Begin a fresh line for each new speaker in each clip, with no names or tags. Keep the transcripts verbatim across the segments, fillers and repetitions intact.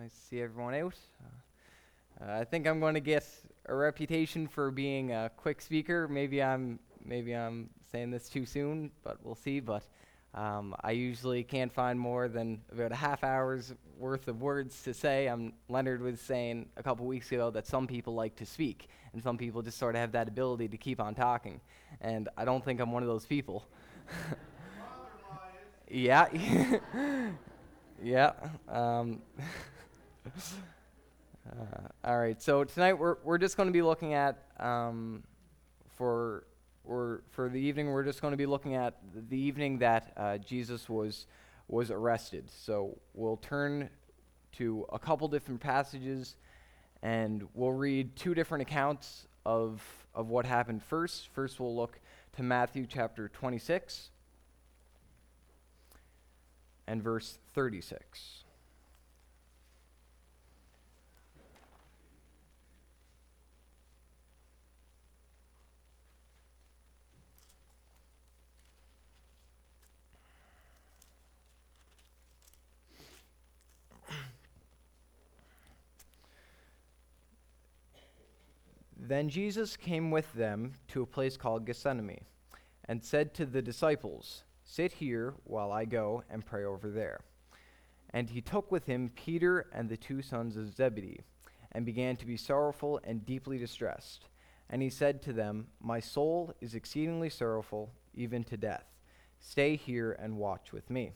Nice to see everyone out. Uh, I think I'm going to get a reputation for being a quick speaker. Maybe I'm maybe I'm saying this too soon, but we'll see. But um, I usually can't find more than about a half hour's worth of words to say. Um, Leonard was saying a couple weeks ago that some people like to speak, and some people just sort of have that ability to keep on talking. And I don't think I'm one of those people. Yeah. Yeah. Um, uh, all right. So tonight we're we're just going to be looking at um, for or for the evening we're just going to be looking at the evening that uh, Jesus was was arrested. So we'll turn to a couple different passages, and we'll read two different accounts of of what happened first. First, we'll look to Matthew chapter twenty-six and verse thirty-six. Then Jesus came with them to a place called Gethsemane, and said to the disciples, "Sit here while I go and pray over there." And he took with him Peter and the two sons of Zebedee, and began to be sorrowful and deeply distressed. And he said to them, "My soul is exceedingly sorrowful, even to death. Stay here and watch with me."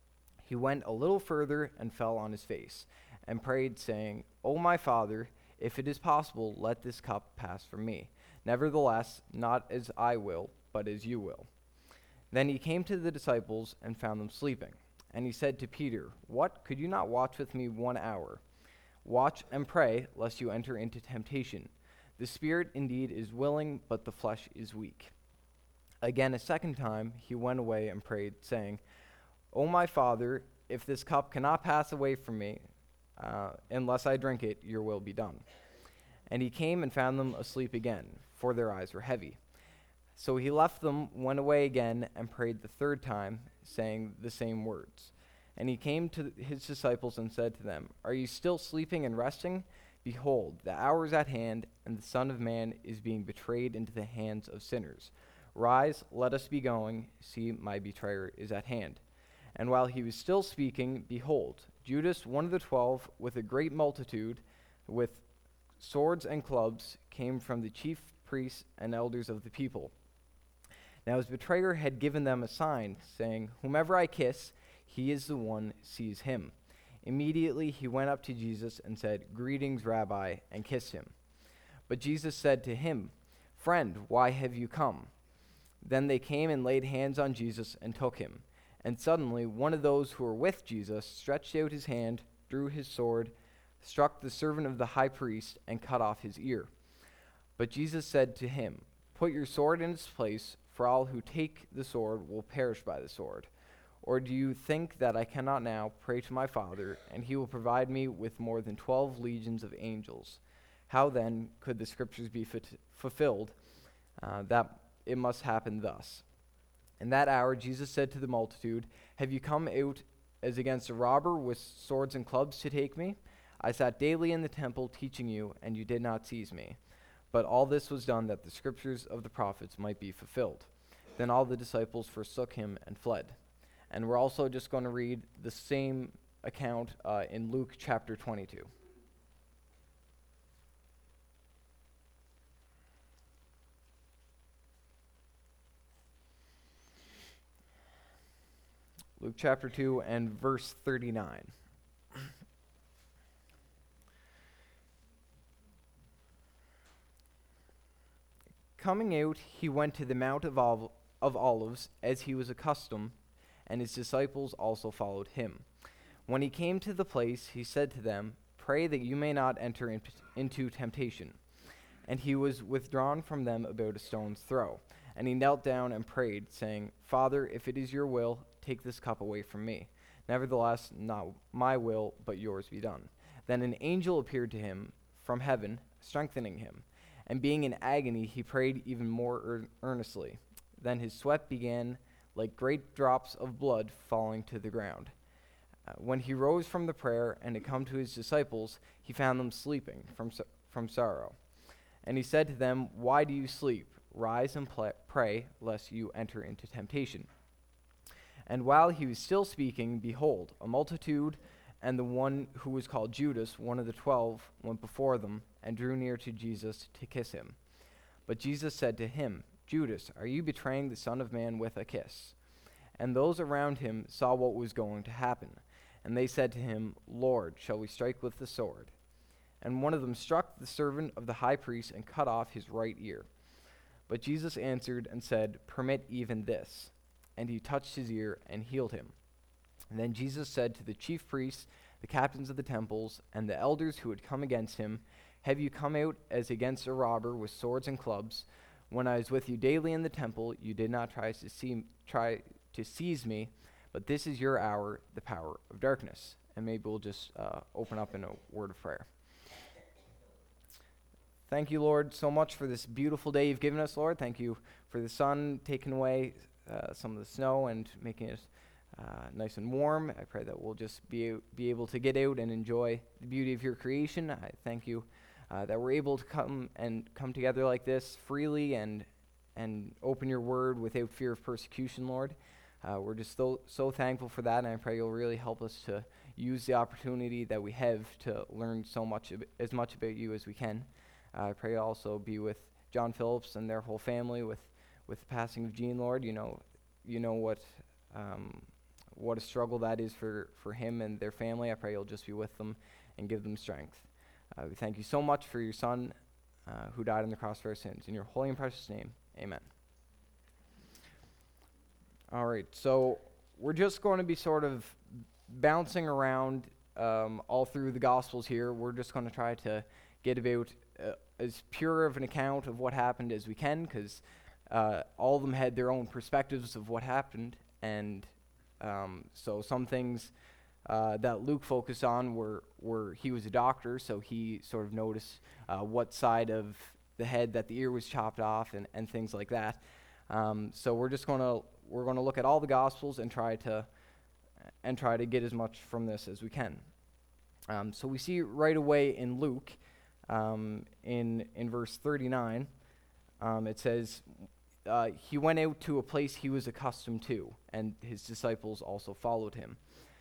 He went a little further and fell on his face, and prayed, saying, "O my Father, if it is possible, let this cup pass from me. Nevertheless, not as I will, but as you will." Then he came to the disciples and found them sleeping. And he said to Peter, "What, could you not watch with me one hour? Watch and pray, lest you enter into temptation. The spirit indeed is willing, but the flesh is weak." Again a second time he went away and prayed, saying, "O my Father, if this cup cannot pass away from me, uh, unless I drink it, your will be done." And he came and found them asleep again, for their eyes were heavy. So he left them, went away again, and prayed the third time, saying the same words. And he came to his disciples and said to them, "Are you still sleeping and resting? Behold, the hour is at hand, and the Son of Man is being betrayed into the hands of sinners. Rise, let us be going. See, my betrayer is at hand." And while he was still speaking, behold, Judas, one of the twelve, with a great multitude, with swords and clubs, came from the chief priests and elders of the people. Now his betrayer had given them a sign, saying, "Whomever I kiss, he is the one, seize him." Immediately he went up to Jesus and said, "Greetings, Rabbi," and kissed him. But Jesus said to him, "Friend, why have you come?" Then they came and laid hands on Jesus and took him. And suddenly one of those who were with Jesus stretched out his hand, drew his sword, struck the servant of the high priest, and cut off his ear. But Jesus said to him, "Put your sword in its place, for all who take the sword will perish by the sword. Or do you think that I cannot now pray to my Father, and he will provide me with more than twelve legions of angels? How then could the scriptures be fit- fulfilled, uh, that it must happen thus?" In that hour Jesus said to the multitude, "Have you come out as against a robber with swords and clubs to take me? I sat daily in the temple teaching you, and you did not seize me. But all this was done that the scriptures of the prophets might be fulfilled." Then all the disciples forsook him and fled. And we're also just going to read the same account uh, in Luke chapter twenty-two. Luke chapter two and verse thirty-nine. Coming out, he went to the Mount of, Ol- of Olives, as he was accustomed, and his disciples also followed him. When he came to the place, he said to them, "Pray that you may not enter in, into temptation." And he was withdrawn from them about a stone's throw. And he knelt down and prayed, saying, "Father, if it is your will, take this cup away from me. Nevertheless, not my will, but yours be done." Then an angel appeared to him from heaven, strengthening him. And being in agony, he prayed even more ear- earnestly. Then his sweat began like great drops of blood falling to the ground. Uh, when he rose from the prayer and had come to his disciples, he found them sleeping from, so- from sorrow. And he said to them, "Why do you sleep? Rise and pl- pray, lest you enter into temptation." And while he was still speaking, behold, a multitude and the one who was called Judas, one of the twelve, went before them and drew near to Jesus to kiss him. But Jesus said to him, "Judas, are you betraying the Son of Man with a kiss?" And those around him saw what was going to happen. And they said to him, "Lord, shall we strike with the sword?" And one of them struck the servant of the high priest and cut off his right ear. But Jesus answered and said, "Permit even this." And he touched his ear and healed him. And then Jesus said to the chief priests, the captains of the temples, and the elders who had come against him, "Have you come out as against a robber with swords and clubs? When I was with you daily in the temple, you did not try to see, try to seize me, but this is your hour, the power of darkness." And maybe we'll just uh, open up in a word of prayer. Thank you, Lord, so much for this beautiful day you've given us, Lord. Thank you for the sun taking away uh, some of the snow and making it uh, nice and warm. I pray that we'll just be, be able to get out and enjoy the beauty of your creation. I thank you uh, that we're able to come and come together like this freely and and open your word without fear of persecution, Lord. Uh, we're just so, so thankful for that, and I pray you'll really help us to use the opportunity that we have to learn so much, ab- as much about you as we can. Uh, I pray you'll also be with John Phillips and their whole family with, with the passing of Jean, Lord. You know, you know what um, what a struggle that is for, for him and their family. I pray you'll just be with them and give them strength. Uh, we thank you so much for your Son uh, who died on the cross for our sins. In your holy and precious name, amen. All right, so we're just going to be sort of bouncing around um, all through the Gospels here. We're just going to try to get about uh, as pure of an account of what happened as we can, because uh, all of them had their own perspectives of what happened, and um, so some things uh, that Luke focused on were, were he was a doctor, so he sort of noticed uh, what side of the head that the ear was chopped off and, and things like that. Um, so we're just going to we're going to look at all the Gospels and try to and try to get as much from this as we can. Um, so we see right away in Luke, um, in in verse thirty-nine, um, it says, uh, "He went out to a place he was accustomed to, and his disciples also followed him."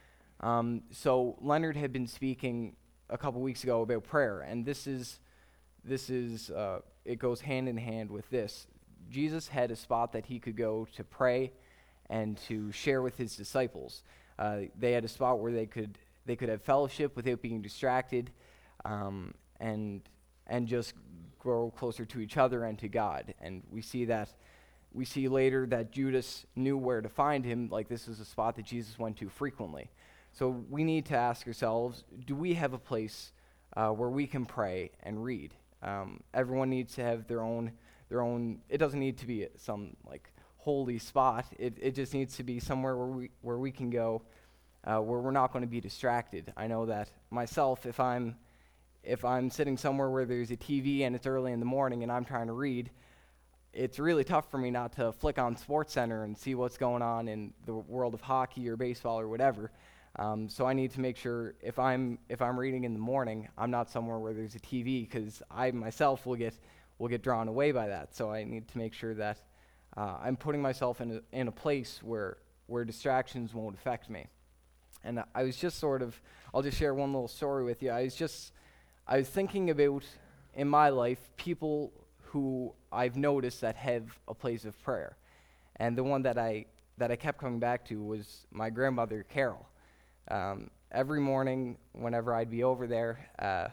Um, so Leonard had been speaking a couple weeks ago about prayer, and this is this is uh, it goes hand in hand with this. Jesus had a spot that he could go to pray and to share with his disciples. Uh, they had a spot where they could they could have fellowship without being distracted, um, and and just grow closer to each other and to God. And we see that we see later that Judas knew where to find him. Like, this is a spot that Jesus went to frequently. So we need to ask ourselves: do we have a place uh, where we can pray and read? Um, everyone needs to have their own. Their own. It doesn't need to be some like holy spot. It it just needs to be somewhere where we where we can go, uh, where we're not going to be distracted. I know that myself. If I'm if I'm sitting somewhere where there's a T V and it's early in the morning and I'm trying to read, it's really tough for me not to flick on SportsCenter and see what's going on in the world of hockey or baseball or whatever. Um, so I need to make sure if I'm if I'm reading in the morning, I'm not somewhere where there's a T V, because I myself will get will get drawn away by that. So I need to make sure that uh, I'm putting myself in a, in a place where where distractions won't affect me. And I was just sort of, I'll just share one little story with you. I was just, I was thinking about, in my life, people who I've noticed that have a place of prayer. And the one that I that I kept coming back to was my grandmother, Carol. Um, every morning, whenever I'd be over there, uh,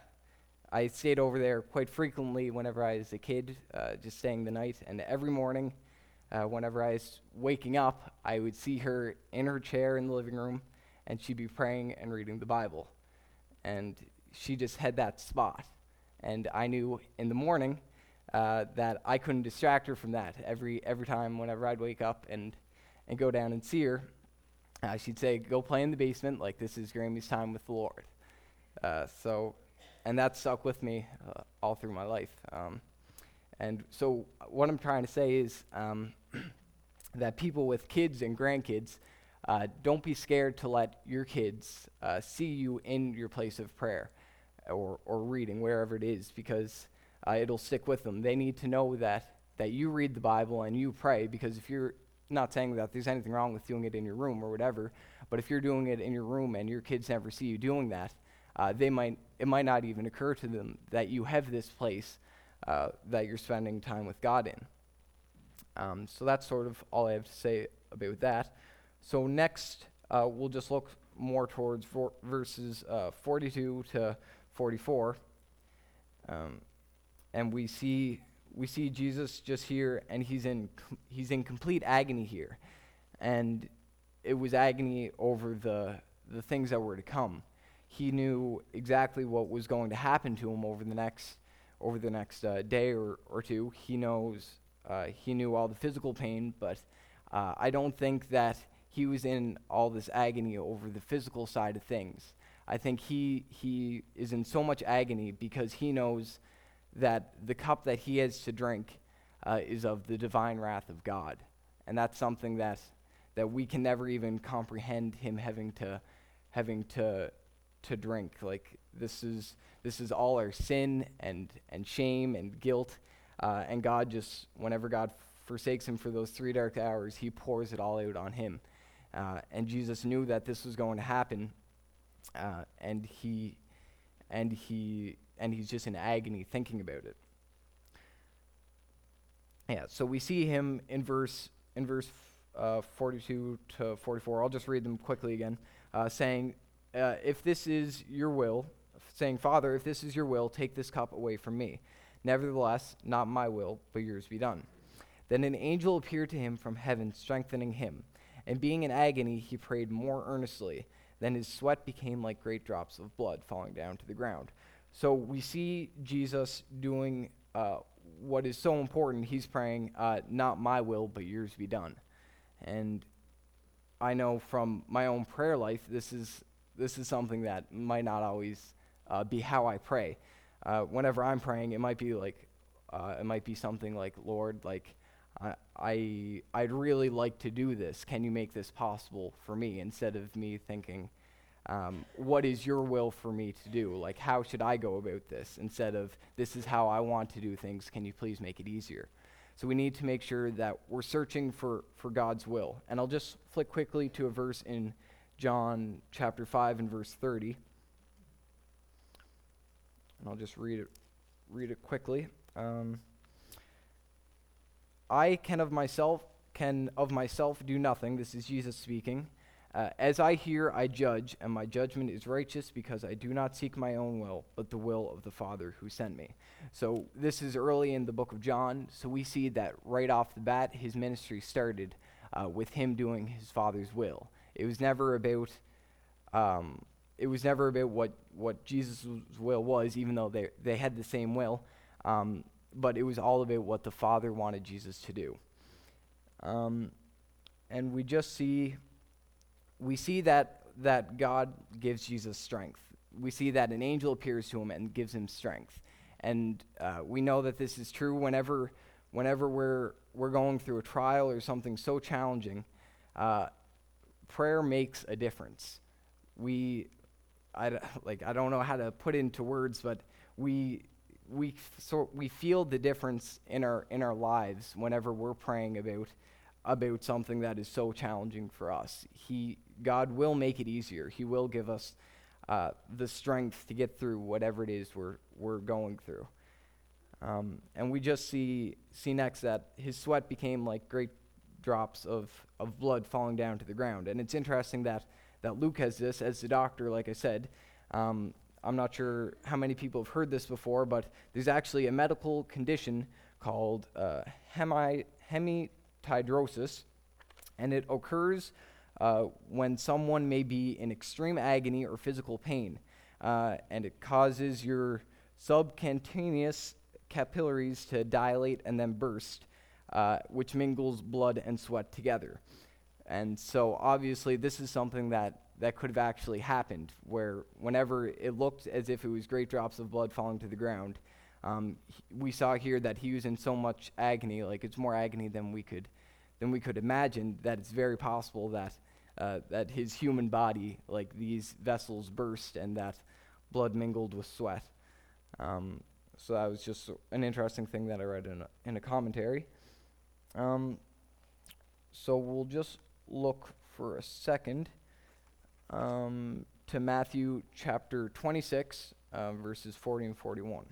I stayed over there quite frequently whenever I was a kid, uh, just staying the night. And every morning, uh, whenever I was waking up, I would see her in her chair in the living room, and she'd be praying and reading the Bible. And she just had that spot. And I knew in the morning uh, that I couldn't distract her from that. Every every time, whenever I'd wake up and, and go down and see her, uh, she'd say, "Go play in the basement, like this is Grammy's time with the Lord." Uh, so... And that stuck with me uh, all through my life. Um, and so what I'm trying to say is um, that people with kids and grandkids, uh, don't be scared to let your kids uh, see you in your place of prayer or, or reading, wherever it is, because uh, it'll stick with them. They need to know that, that you read the Bible and you pray, because if you're not saying that there's anything wrong with doing it in your room or whatever, but if you're doing it in your room and your kids never see you doing that, uh, they might it might not even occur to them that you have this place uh, that you're spending time with God in. Um, so that's sort of all I have to say about that. So next, uh, we'll just look more towards for verses uh, forty-two to forty-four, um, and we see we see Jesus just here, and he's in com- he's in complete agony here, and it was agony over the the things that were to come. He knew exactly what was going to happen to him over the next over the next uh, day or, or two. He knows uh, he knew all the physical pain, but uh, I don't think that he was in all this agony over the physical side of things. I think he he is in so much agony because he knows that the cup that he has to drink uh, is of the divine wrath of God, and that's something that that we can never even comprehend him having to having to to drink. Like this is this is all our sin and and shame and guilt, uh, and God just whenever God forsakes him for those three dark hours, he pours it all out on him, uh, and Jesus knew that this was going to happen, uh, and he and he and he's just in agony thinking about it. Yeah, so we see him in verse in verse uh, forty-two to forty-four. I'll just read them quickly again, uh, saying, uh, "If this is your will, saying, Father, if this is your will, take this cup away from me. Nevertheless, not my will, but yours be done." Then an angel appeared to him from heaven, strengthening him. And being in agony, he prayed more earnestly. Then his sweat became like great drops of blood falling down to the ground. So we see Jesus doing uh, what is so important. He's praying, uh, not my will, but yours be done. And I know from my own prayer life, this is this is something that might not always uh, be how I pray. Uh, whenever I'm praying, it might be like, uh, it might be something like, Lord, like, I, I I'd really like to do this. Can you make this possible for me? Instead of me thinking, Um, what is your will for me to do? Like, how should I go about this? Instead of, this is how I want to do things, can you please make it easier? So we need to make sure that we're searching for, for God's will. And I'll just flick quickly to a verse in John chapter five and verse thirty. And I'll just read it, read it quickly. Um, I can of myself, can of myself do nothing. This is Jesus speaking. Uh, as I hear, I judge, and my judgment is righteous because I do not seek my own will, but the will of the Father who sent me. So this is early in the book of John, so we see that right off the bat, his ministry started uh, with him doing his Father's will. It was never about, um, it was never about what, what Jesus' will was, even though they, they had the same will, um, but it was all about what the Father wanted Jesus to do. Um, and we just see... We see that that God gives Jesus strength. We see that an angel appears to him and gives him strength. And uh, we know that this is true whenever whenever we're we're going through a trial or something so challenging. Uh, prayer makes a difference. We, I like I don't know how to put it into words, but we we so we feel the difference in our in our lives whenever we're praying about. about something that is so challenging for us. He, God will make it easier. He will give us uh, the strength to get through whatever it is we're we're going through. Um, and we just see see next that his sweat became like great drops of, of blood falling down to the ground. And it's interesting that, that Luke has this as the doctor, like I said. Um, I'm not sure how many people have heard this before, but there's actually a medical condition called uh, hemi hemi hydrosis, and it occurs uh, when someone may be in extreme agony or physical pain, uh, and it causes your subcutaneous capillaries to dilate and then burst, uh, which mingles blood and sweat together. And so obviously this is something that, that could have actually happened, where whenever it looked as if it was great drops of blood falling to the ground, Um, we saw here that he was in so much agony, like it's more agony than we could than we could imagine, that it's very possible that uh, that his human body, like these vessels burst and that blood mingled with sweat. Um, so that was just an interesting thing that I read in a, in a commentary. Um, so we'll just look for a second um, to Matthew chapter twenty-six, uh, verses forty and forty-one.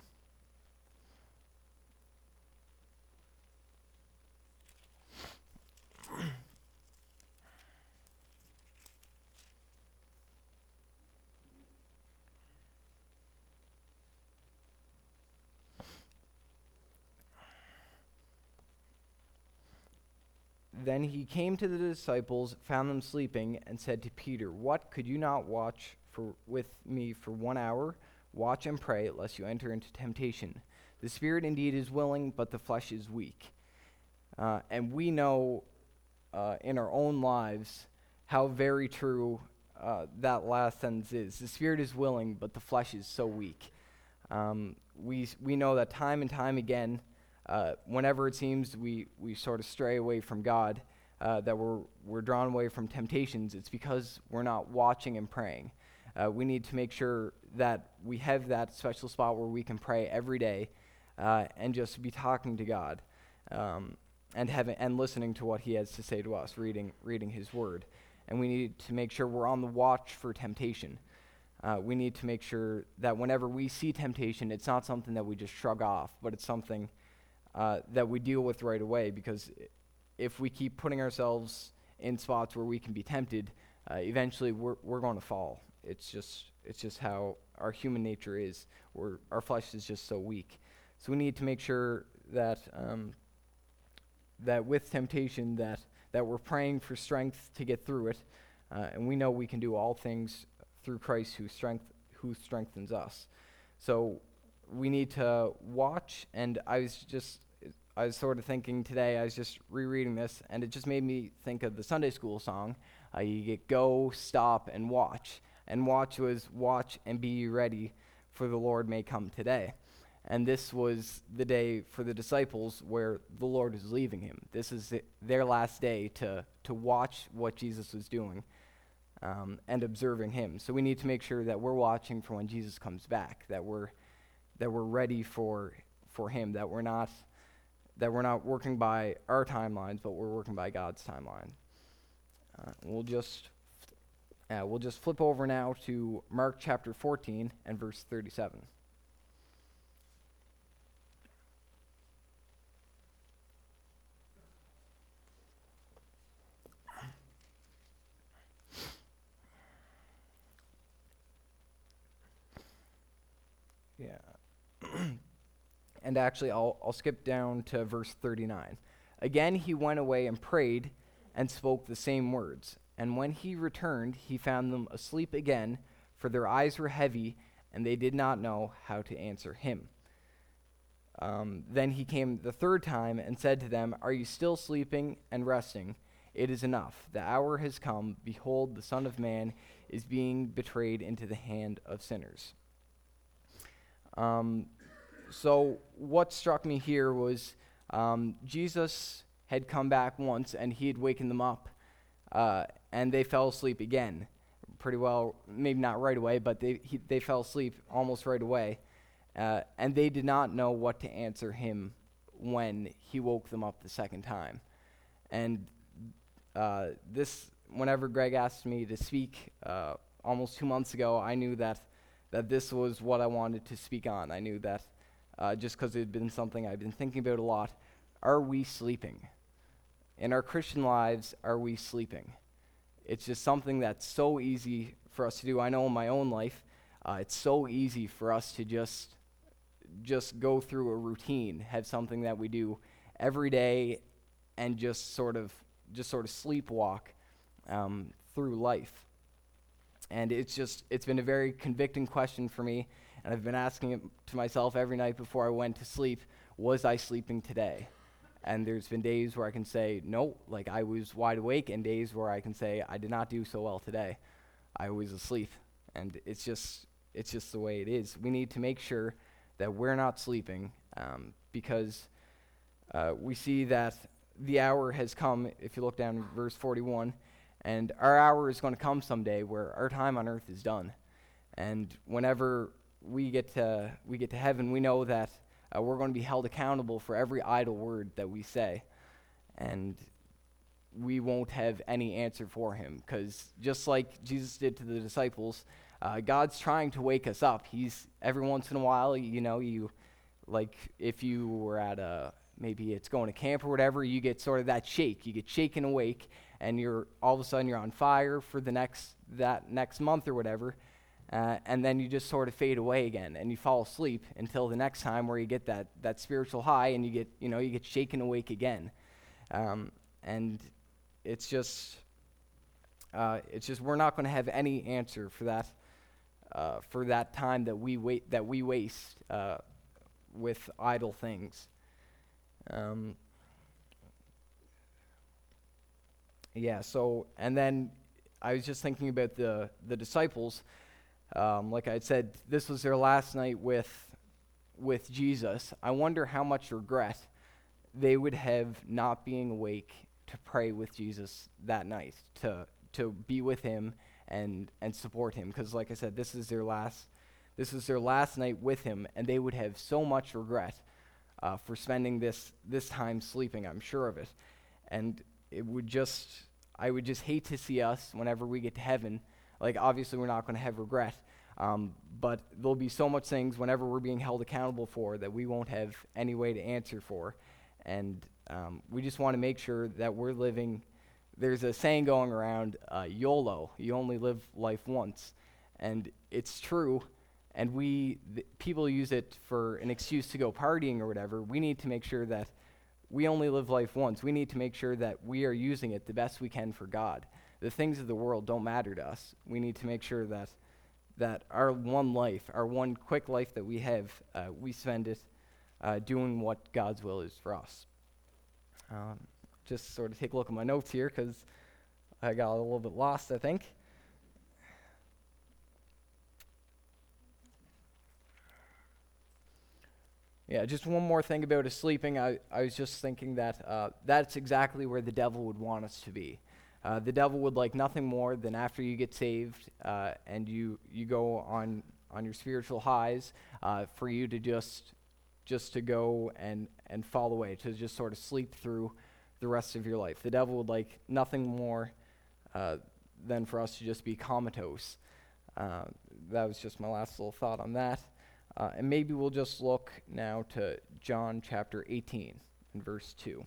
Then he came to the disciples, found them sleeping, and said to Peter, "What, could you not watch for with me for one hour? Watch and pray, lest you enter into temptation. The spirit indeed is willing, but the flesh is weak." Uh, and we know uh, in our own lives how very true uh, that last sentence is. The spirit is willing, but the flesh is so weak. Um, we we know that time and time again, Uh, whenever it seems we, we sort of stray away from God, uh, that we're, we're drawn away from temptations, it's because we're not watching and praying. Uh, we need to make sure that we have that special spot where we can pray every day uh, and just be talking to God um, and having and listening to what He has to say to us, reading reading His Word. And we need to make sure we're on the watch for temptation. Uh, we need to make sure that whenever we see temptation, it's not something that we just shrug off, but it's something Uh, that we deal with right away, because if we keep putting ourselves in spots where we can be tempted, uh, eventually we're we're going to fall. It's just it's just how our human nature is. We're, our flesh is just so weak. So we need to make sure that um, that with temptation that that we're praying for strength to get through it, uh, and we know we can do all things through Christ who strength who strengthens us. So we need to watch, and I was just, I was sort of thinking today, I was just rereading this, and it just made me think of the Sunday school song. Uh, you get go, stop, and watch. And watch was watch and be ready, for the Lord may come today. And this was the day for the disciples where the Lord is leaving him. This is it, their last day to, to watch what Jesus was doing um, and observing him. So we need to make sure that we're watching for when Jesus comes back, that we're that we're ready for for him, that we're not that we're not working by our timelines, but we're working by God's timeline. Uh, we'll just uh, we'll just flip over now to Mark chapter fourteen and verse thirty-seven. Yeah. And actually, I'll, I'll skip down to verse thirty-nine. Again, he went away and prayed and spoke the same words. And when he returned, he found them asleep again, for their eyes were heavy, and they did not know how to answer him. Um, then he came the third time and said to them, "Are you still sleeping and resting? It is enough. The hour has come. Behold, the Son of Man is being betrayed into the hand of sinners." Um, so what struck me here was um, Jesus had come back once, and he had wakened them up, uh, and they fell asleep again. Pretty well, maybe not right away, but they he, they fell asleep almost right away, uh, and they did not know what to answer him when he woke them up the second time. And uh, this, whenever Greg asked me to speak uh, almost two months ago, I knew that that this was what I wanted to speak on. I knew that uh, just because it had been something I've been thinking about a lot. Are we sleeping? In our Christian lives, are we sleeping? It's just something that's so easy for us to do. I know in my own life, uh, it's so easy for us to just just go through a routine, have something that we do every day, and just sort of just sort of sleepwalk um, through life. And it's just, it's been a very convicting question for me, and I've been asking it to myself every night before I went to sleep, was I sleeping today? And there's been days where I can say, no, like I was wide awake, and days where I can say, I did not do so well today. I was asleep. And it's just, it's just the way it is. We need to make sure that we're not sleeping, um, because uh, we see that the hour has come, if you look down in verse forty-one, And our hour is going to come someday where our time on earth is done. And whenever we get to we get to heaven, we know that uh, we're going to be held accountable for every idle word that we say. And we won't have any answer for him, because just like Jesus did to the disciples, uh, God's trying to wake us up. He's every once in a while, you know, you like if you were at a maybe it's going to camp or whatever, you get sort of that shake. You get shaken awake, and you're all of a sudden you're on fire for the next that next month or whatever, uh, and then you just sort of fade away again, and you fall asleep until the next time where you get that that spiritual high, and you get you know you get shaken awake again, um, and it's just uh, it's just we're not going to have any answer for that uh, for that time that we wait that we waste uh, with idle things. Um, yeah. So and then I was just thinking about the the disciples. Um, like I had said, this was their last night with with Jesus. I wonder how much regret they would have not being awake to pray with Jesus that night, to to be with him and and support him, because like I said, this is their last this is their last night with him, and they would have so much regret uh, for spending this this time sleeping. I'm sure of it, and it would just I would just hate to see us whenever we get to heaven. Like obviously we're not going to have regret, um, but there'll be so much things whenever we're being held accountable for that we won't have any way to answer for, and Um, we just want to make sure that we're living. There's a saying going around, uh, YOLO, you only live life once. And it's true, and we, th- people use it for an excuse to go partying or whatever. We need to make sure that we only live life once. We need to make sure that we are using it the best we can for God. The things of the world don't matter to us. We need to make sure that that our one life, our one quick life that we have, uh, we spend it uh, doing what God's will is for us. Um, just sort of take a look at my notes here, because I got a little bit lost, I think. Yeah, just one more thing about his sleeping. I, I was just thinking that uh, that's exactly where the devil would want us to be. Uh, the devil would like nothing more than after you get saved uh, and you, you go on, on your spiritual highs, uh, for you to just just to go and, and fall away, to just sort of sleep through the rest of your life. The devil would like nothing more uh, than for us to just be comatose. Uh, that was just my last little thought on that. Uh, and maybe we'll just look now to John chapter eighteen and verse two.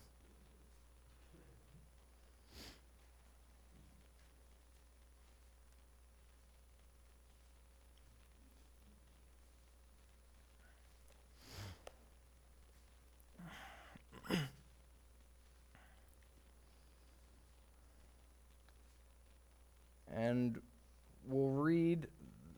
And we'll read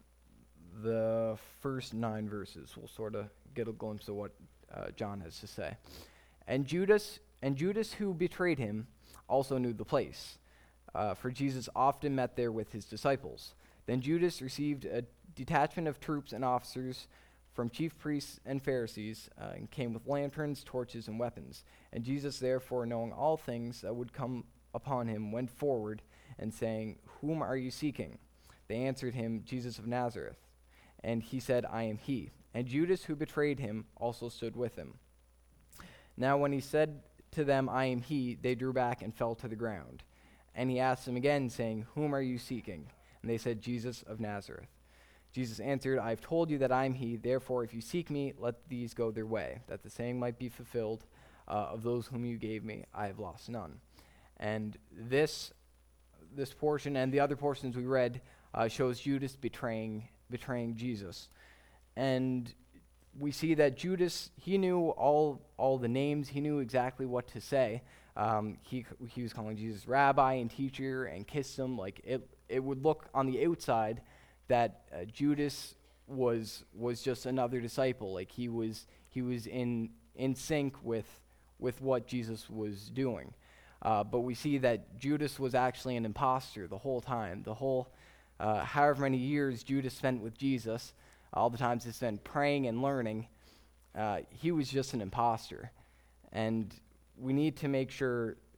the first nine verses. We'll sort of get a glimpse of what uh, John has to say. And Judas, and Judas who betrayed him, also knew the place, uh, for Jesus often met there with his disciples. Then Judas received a detachment of troops and officers from chief priests and Pharisees, uh, and came with lanterns, torches, and weapons. And Jesus, therefore, knowing all things that would come upon him, went forward, and saying, "Whom are you seeking?" They answered him, "Jesus of Nazareth." And he said, "I am he." And Judas, who betrayed him, also stood with him. Now when he said to them, "I am he," they drew back and fell to the ground. And he asked them again, saying, "Whom are you seeking?" And they said, "Jesus of Nazareth." Jesus answered, "I have told you that I am he. Therefore, if you seek me, let these go their way, that the saying might be fulfilled, uh, of those whom you gave me, I have lost none." And this this portion and the other portions we read uh, shows Judas betraying betraying Jesus. And we see that Judas, he knew all all the names. He knew exactly what to say. Um, he he was calling Jesus rabbi and teacher and kissed him. Like it, it would look on the outside that uh, Judas was was just another disciple. Like he was he was in in sync with with what Jesus was doing. Uh, but we see that Judas was actually an imposter the whole time. The whole, uh, however many years Judas spent with Jesus, all the times he spent praying and learning, uh, he was just an imposter. And we need to make sure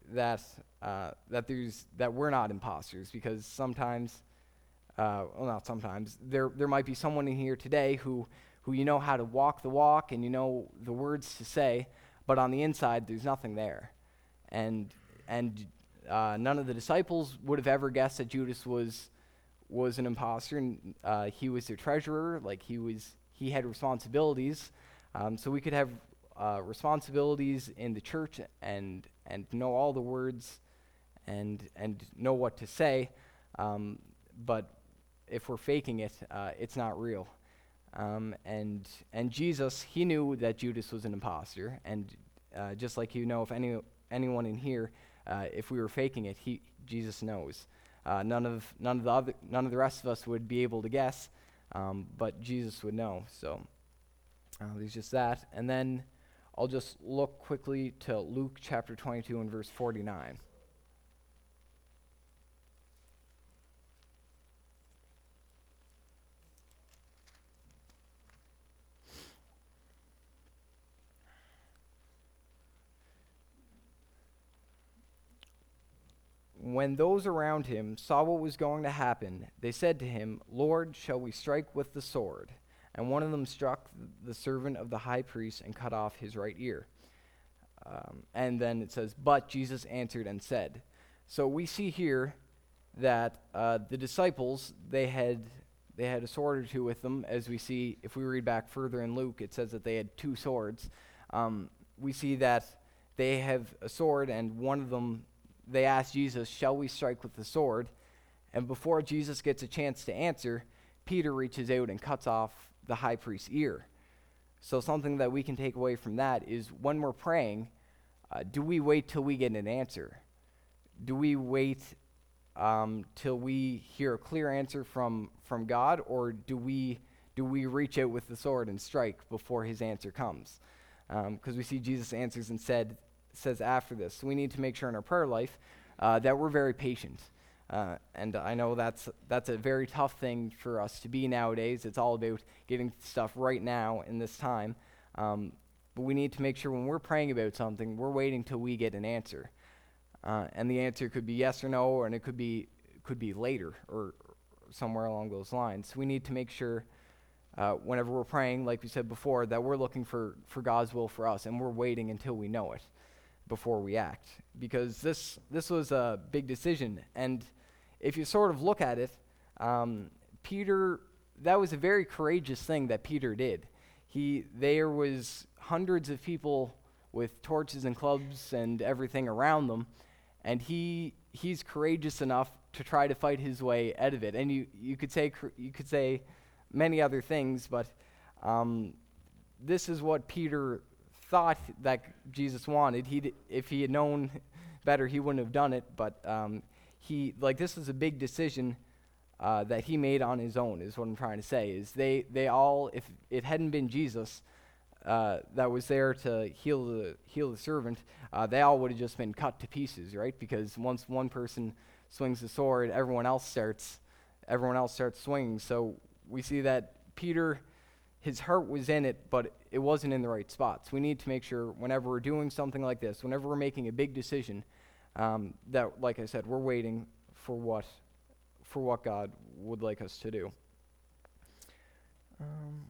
that uh, that there's that we're not imposters, because sometimes, uh, well, not sometimes, there there might be someone in here today who who you know how to walk the walk and you know the words to say, but on the inside there's nothing there, and and uh, none of the disciples would have ever guessed that Judas was was an imposter, and uh, he was their treasurer. Like he was, he had responsibilities, um, so we could have uh, responsibilities in the church and and know all the words and and know what to say, um, but if we're faking it, uh, it's not real. Um, and and Jesus, he knew that Judas was an imposter, and uh, just like you know, if any anyone in here, uh, if we were faking it, he Jesus knows. Uh, none of none of the other none of the rest of us would be able to guess, um, but Jesus would know. So uh, there's just that, and then I'll just look quickly to Luke chapter twenty-two and verse forty-nine. When those around him saw what was going to happen, they said to him, "Lord, shall we strike with the sword?" And one of them struck the servant of the high priest and cut off his right ear. Um, and then it says, "But Jesus answered and said." So we see here that uh, the disciples, they had they had a sword or two with them. As we see, if we read back further in Luke, it says that they had two swords. Um, we see that they have a sword, and one of them, they ask Jesus, "Shall we strike with the sword?" And before Jesus gets a chance to answer, Peter reaches out and cuts off the high priest's ear. So something that we can take away from that is when we're praying, uh, do we wait till we get an answer? Do we wait um, till we hear a clear answer from, from God, or do we do we reach out with the sword and strike before his answer comes? Because um, we see Jesus answers and said says after this. So we need to make sure in our prayer life uh, that we're very patient. Uh, and I know that's that's a very tough thing for us to be nowadays. It's all about getting stuff right now in this time. Um, but we need to make sure when we're praying about something, we're waiting till we get an answer. Uh, and the answer could be yes or no, and it could be could be later or somewhere along those lines. We need to make sure uh, whenever we're praying, like we said before, that we're looking for, for God's will for us, and we're waiting until we know it before we act, because this this was a big decision. And if you sort of look at it, um, Peter, that was a very courageous thing that Peter did. He there was hundreds of people with torches and clubs and everything around them, and he he's courageous enough to try to fight his way out of it. And you you could say you could say many other things, but um, this is what Peter thought that Jesus wanted. He, if he had known better, he wouldn't have done it. But um, he, like, this was a big decision uh, that he made on his own. Is what I'm trying to say. Is they, they all, if it hadn't been Jesus uh, that was there to heal the heal the servant, uh, they all would have just been cut to pieces, right? Because once one person swings the sword, everyone else starts, everyone else starts swinging. So we see that Peter, his heart was in it, but it wasn't in the right spots. We need to make sure whenever we're doing something like this, whenever we're making a big decision, um, that, like I said, we're waiting for what for what God would like us to do. Um,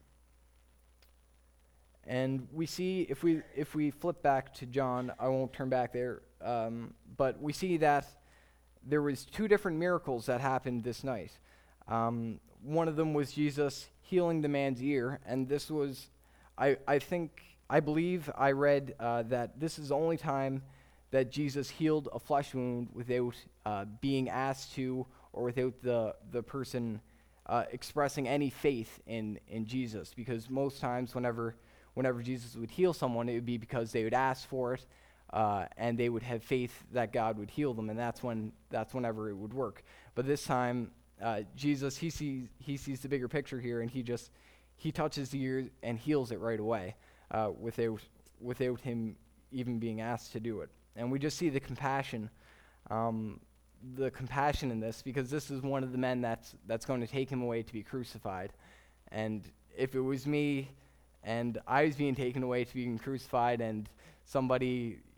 and we see, if we if we flip back to John, I won't turn back there, um, but we see that there was two different miracles that happened this night. Um, one of them was Jesus healing the man's ear, and this was, I, I think, I believe I read uh, that this is the only time that Jesus healed a flesh wound without uh, being asked to, or without the, the person uh, expressing any faith in, in Jesus. Because most times whenever whenever Jesus would heal someone, it would be because they would ask for it, uh, and they would have faith that God would heal them, and that's when that's whenever it would work. But this time, Uh, Jesus, he sees he sees the bigger picture here, and he just he touches the ear and heals it right away, uh, without without him even being asked to do it. And we just see the compassion, um, the compassion in this, because this is one of the men that's that's going to take him away to be crucified. And if it was me, and I was being taken away to being crucified, and somebody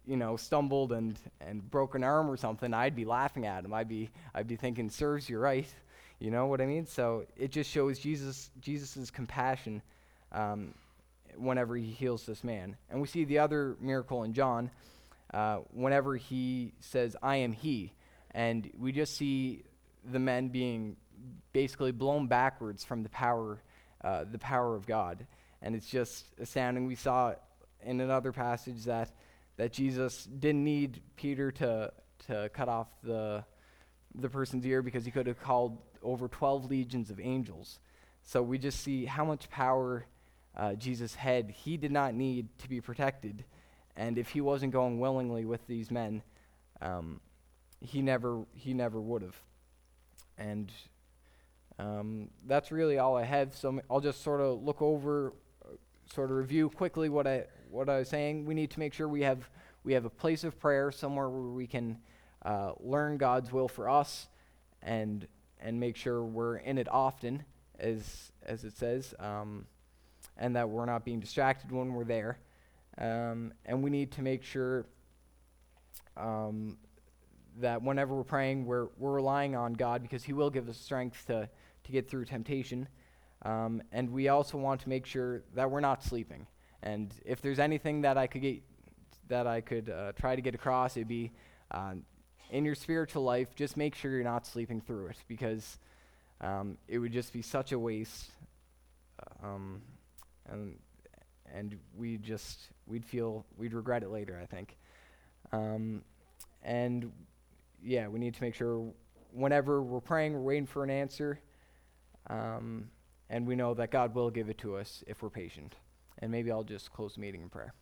you know, stumbled and, and broke an arm or something, I'd be laughing at him. I'd be I'd be thinking, "Sirs, you're right." You know what I mean? So it just shows Jesus Jesus's compassion um, whenever he heals this man. And we see the other miracle in John, uh, whenever he says, "I am he," and we just see the men being basically blown backwards from the power, uh, the power of God, and it's just astounding. We saw in another passage that that Jesus didn't need Peter to to cut off the the person's ear because he could have called over twelve legions of angels. So we just see how much power uh, Jesus had. He did not need to be protected, and if he wasn't going willingly with these men, um, he never he never would have. And um, that's really all I have. So I'll just sort of look over, uh, sort of review quickly what I what I was saying. We need to make sure we have we have a place of prayer, somewhere where we can uh, learn God's will for us, and and make sure we're in it often, as as it says, um, and that we're not being distracted when we're there. Um, and we need to make sure um, that whenever we're praying, we're we're relying on God, because He will give us strength to to get through temptation. Um, and we also want to make sure that we're not sleeping. And if there's anything that I could get, that I could uh, try to get across, it'd be uh, in your spiritual life, just make sure you're not sleeping through it, because um, it would just be such a waste. Um, and and we just we'd feel we'd regret it later, I think. Um, and yeah, we need to make sure whenever we're praying, we're waiting for an answer, um, and we know that God will give it to us if we're patient. And maybe I'll just close the meeting in prayer.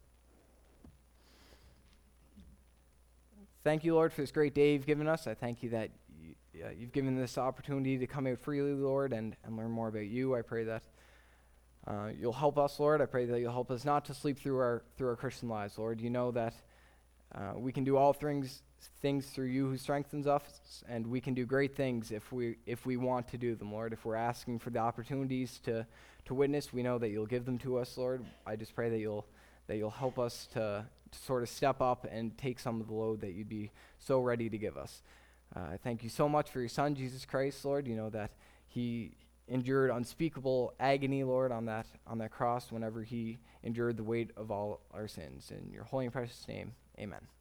Thank you, Lord, for this great day you've given us. I thank you that you, uh, you've given this opportunity to come out freely, Lord, and, and learn more about you. I pray that uh, you'll help us, Lord. I pray that you'll help us not to sleep through our through our Christian lives, Lord. You know that uh, we can do all things things through you who strengthens us, and we can do great things if we if we want to do them, Lord. If we're asking for the opportunities to to witness, we know that you'll give them to us, Lord. I just pray that you'll that you'll help us to, to sort of step up and take some of the load that you'd be so ready to give us. Uh, I thank you so much for your Son, Jesus Christ, Lord. You know that he endured unspeakable agony, Lord, on that on that cross whenever he endured the weight of all our sins. In your holy and precious name, amen.